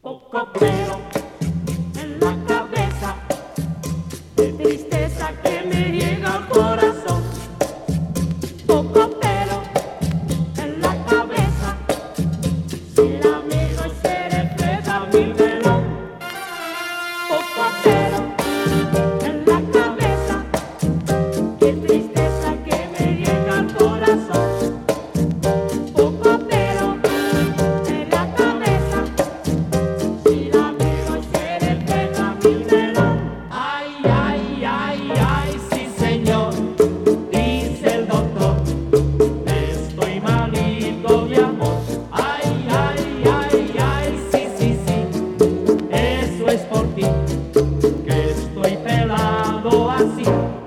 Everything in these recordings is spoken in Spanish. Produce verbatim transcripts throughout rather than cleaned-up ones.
Poco pelo en la cabeza, de tristeza que me llega al corazón. Poco pelo en la cabeza, si la miro y se refleja mi melón. Poco pelo en la cabeza, qué tristeza que me llega al corazón. Poco pelo en la cabeza, si la miro y se refleja mi melón. Ay, ay, ay, ay, sí señor, dice el doctor, estoy malito de amor. Ay, ay, ay, ay, sí, sí, sí, eso es por ti, que estoy pelado así.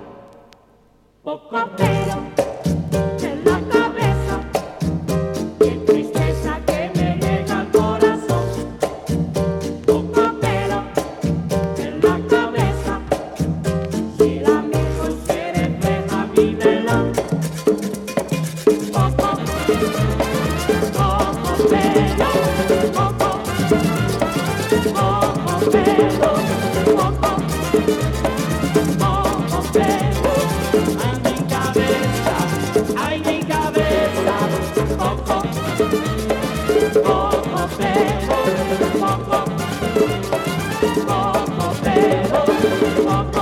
Poco pelo en la cabeza, qué tristeza que me llega al corazón. Poco pelo en la cabeza, si la miro y se refleja mi melón. Poco, poco pelo, poco, poco pelo, poco, poco pelo, ay mi cabeza, ay mi cabeza, poco, poco pelo, poco, poco pelo, poco,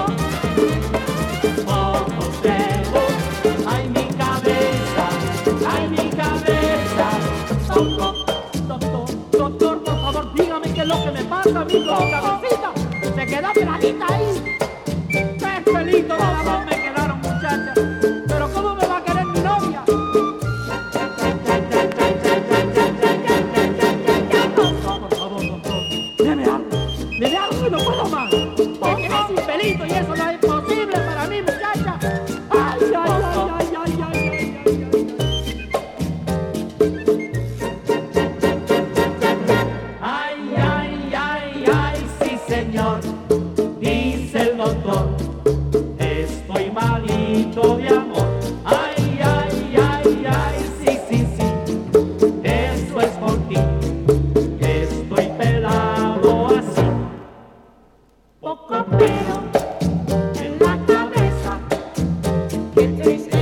poco pelo, ay mi cabeza, ay mi cabeza, poco. Doctor, doctor, por favor, dígame qué es lo que me pasa a mí con mi cabecita. Se quedó peladita ahí. Tres pelitos de la voz me quedaron, muchachas. Pero ¿cómo me va a querer mi novia? Por favor, doctor, deme algo. Deme algo que no puedo más. Me quedé sin pelito y eso no es posible para mí, muchacha. Ay, ay, ay, ay, ay, ay, ay, ay, ay. Ay, ay, ay, ay, sí señor, dice el doctor, estoy malito de amor. Ay, ay, ay, ay, sí, sí, sí, eso es por ti, que estoy pelado así. Poco pelo en la cabeza, qué triste.